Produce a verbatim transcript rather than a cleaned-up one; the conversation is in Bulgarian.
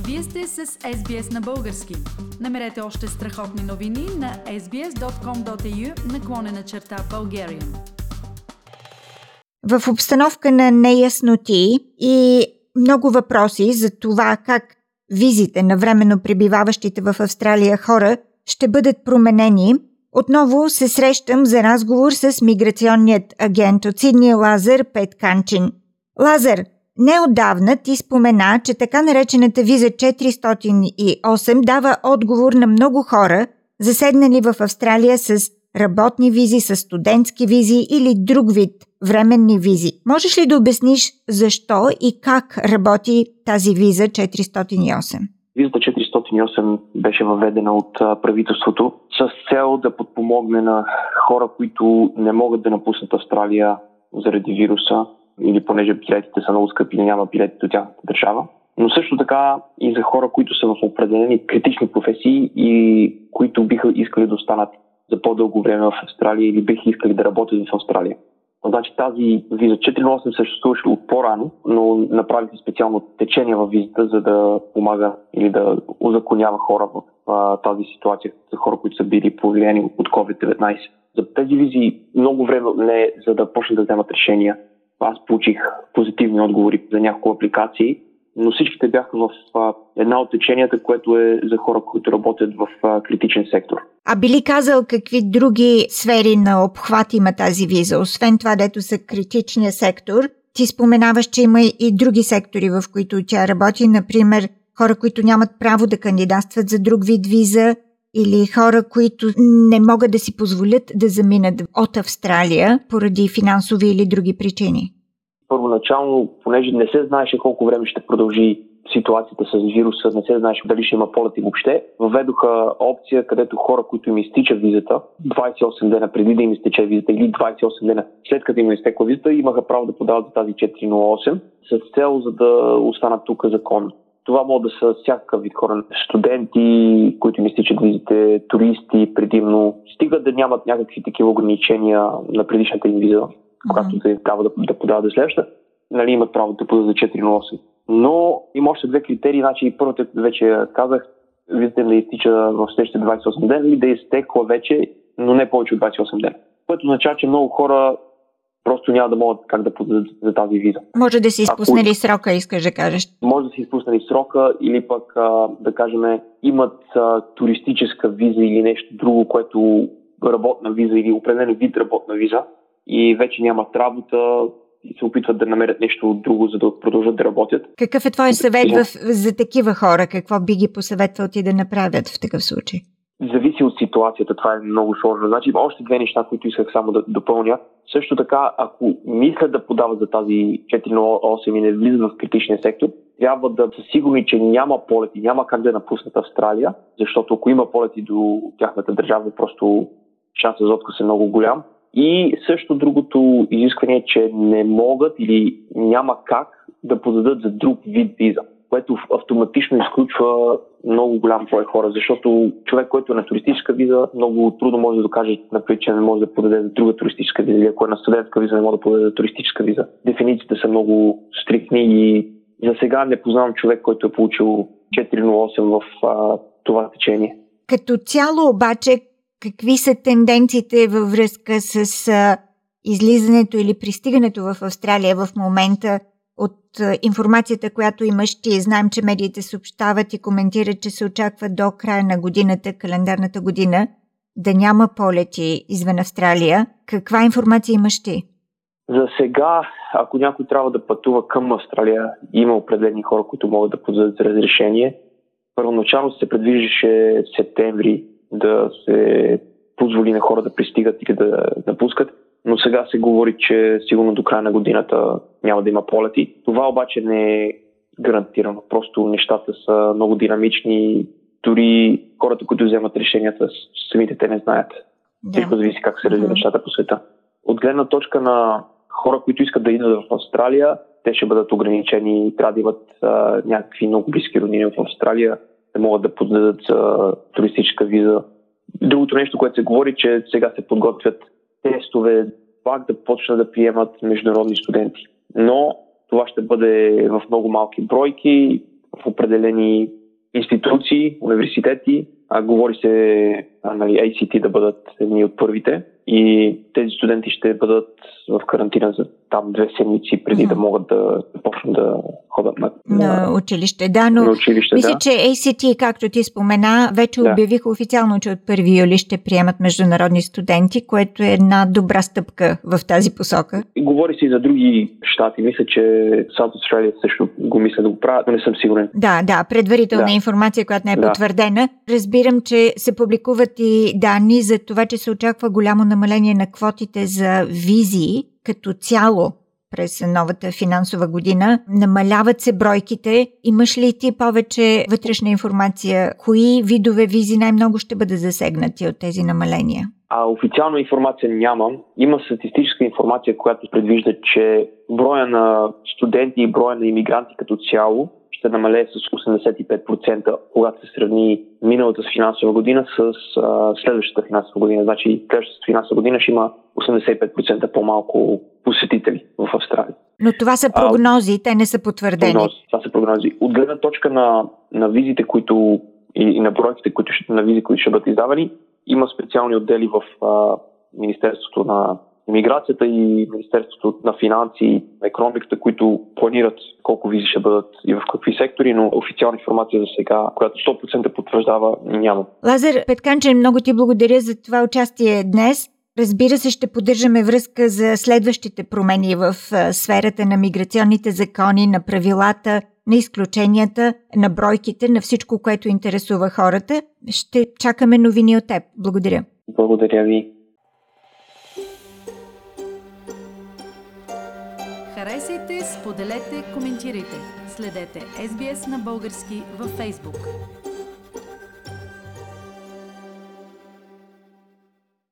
Вие сте с Ес Би Ес на български. Намерете още страхотни новини на ес би ес точка ком точка ей ю наклонена черта Bulgarian. В обстановка на неясноти и много въпроси за това как визите на временно пребиваващите в Австралия хора ще бъдат променени, отново се срещам за разговор с миграционният агент от Сидни Лазар Петканчин. Лазар, неотдавна ти спомена, че така наречената виза четиристотин и осем дава отговор на много хора, заседнали в Австралия с работни визи, с студентски визи или друг вид временни визи. Можеш ли да обясниш защо и как работи тази виза четиристотин и осем? Визата четиристотин и осем беше въведена от правителството с цел да подпомогне на хора, които не могат да напуснат Австралия заради вируса или понеже билетите са много скъпи и няма билети до тяхната държава. Но също така и за хора, които са в определени критични професии и които биха искали да останат за по-дълго време в Австралия или биха искали да работят в Австралия. Значи тази виза четиристотин и осем съществуваше от по-рано, но направиха специално течение във визата, за да помага или да узаконява хора в а, тази ситуация, за хора, които са били повлияни от ковид деветнайсет. За тези визи много време не за да почнат да вземат решения. Аз получих позитивни отговори за няколко апликации, но всичките бяха в а, една от теченията, което е за хора, които работят в а, критичен сектор. А би ли казал какви други сфери на обхват има тази виза? Освен това, дето са критичния сектор, ти споменаваш, че има и други сектори, в които тя работи, например хора, които нямат право да кандидатстват за друг вид виза или хора, които не могат да си позволят да заминат от Австралия поради финансови или други причини. Първоначално, понеже не се знаеше колко време ще продължи ситуацията с вируса, не се знаеше дали ще има полети въобще, въведоха опция, където хора, които им изтича визата, двайсет и осем дена преди да им изтече визата или двайсет и осем дена след като им изтекла визата, имаха право да подават за тази четиристотин и осем с цел за да останат тук законно. Това могат да са всякакъв вид хора, студенти, които им изтичат визите, туристи предимно, стига да нямат някакви такива ограничения на предишната им виза, когато да трябва да, да подават за следващата, нали, имат право да подават за четиристотин и осем. Но има още две критерии, значи първата вече казах, визата им да изтича в следващите двайсет и осем дена или да е изтекла вече, но не повече от двайсет и осем дена. Което означава, че много хора просто няма да могат как да подадат за тази виза. Може да си изпуснали Ако... срока, искаш да кажеш. Може да си изпуснали срока или пък а, да кажем имат а, туристическа виза или нещо друго, което работна виза или определен вид работна виза и вече нямат работа и се опитват да намерят нещо друго, за да продължат да работят. Какъв е твой съвет в, за такива хора? Какво би ги посъветвал ти да направят в такъв случай? Зависи от ситуацията, това е много сложно. Значи има още две неща, които исках само да допълня. Също така, ако мислят да подават за тази четиристотин и осем и не влизат в критичния сектор, трябва да са сигурни, че няма полети, няма как да напуснат Австралия, защото ако има полети до тяхната държава, просто шансът за отказ е много голям. И също другото изискване е, че не могат или няма как да подадат за друг вид виза, което автоматично изключва много голям брой хора, защото човек, който е на туристическа виза, много трудно може да докаже, например, че не може да подаде за друга туристическа виза, или ако е на студентска виза, не може да подаде за туристическа виза. Дефинициите са много стриктни и за сега не познавам човек, който е получил четиристотин и осем в а, това течение. Като цяло обаче, какви са тенденциите във връзка с а, излизането или пристигането в Австралия в момента? От а, информацията, която имаш, ти знаем, че медиите съобщават и коментират, че се очаква до края на годината, календарната година, да няма полети извън Австралия. Каква информация имаш ти? За сега, ако някой трябва да пътува към Австралия, има определени хора, които могат да подадат разрешение. Първоначално се предвиждаше в септември да се позволи на хора да пристигат или да напускат, но сега се говори, че сигурно до края на годината няма да има полети. Това обаче не е гарантирано. Просто нещата са много динамични. Дори хората, които вземат решенията, самите те не знаят. Всичко да. зависи как се развиват нещата по света. От гледна точка на хора, които искат да идват в Австралия, те ще бъдат ограничени и трябва да имат а, някакви много близки роднини в Австралия, да могат да подадат а, туристическа виза. Другото нещо, което се говори, че сега се подготвят тестове, пак да почнат да приемат международни студенти. Но това ще бъде в много малки бройки. в определени институции, университети. А, говори се а, нали, Ей Си Ти да бъдат едни от първите и тези студенти ще бъдат в карантина за там две седмици преди mm-hmm. да могат да почнат да ходят на, на училище. Да, но на училище, мисля, да. че Ей Си Ти, както ти спомена, вече да. обявиха официално, че от първи юли ще приемат международни студенти, което е една добра стъпка в тази посока. И говори се и за други щати. Мисля, че South Australia също го мисля да го правят, но не съм сигурен. Да, да, предварителна да. информация, която не е да. потвърдена. Разбирам, че се публикуват и данни за това, че се очаква голямо намаление на квотите за визи като цяло през новата финансова година. Намаляват се бройките. Имаш ли ти повече вътрешна информация? Кои видове визи най-много ще бъдат засегнати от тези намаления? А официална информация нямам. Има статистическа информация, която предвижда, че броя на студенти и броя на имигранти като цяло ще намалее с осемдесет и пет процента, когато се сравни миналата финансова година с а, следващата финансова година. Значи следващата финансова година ще има осемдесет и пет процента по-малко посетители в Австралия. Но това са прогнози, а, те не са потвърдени. Прогнози, това са прогнози. От гледна точка на, на визите, които и, и на бройките, които ще, на визи, които ще бъдат издавани, има специални отдели в а, Министерството на имиграцията и Министерството на финанси и на икономиката, които планират колко визи ще бъдат и в какви сектори, но официална информация за сега, която сто процента потвърждава, няма. Лазар Петканчев, много ти благодаря за това участие днес. Разбира се, ще поддържаме връзка за следващите промени в сферата на миграционните закони, на правилата, на изключенията, на бройките, на всичко, което интересува хората. Ще чакаме новини от теб. Благодаря. Благодаря ви. Харесайте, споделете, коментирайте. Следете Ес Би Ес на български във Facebook.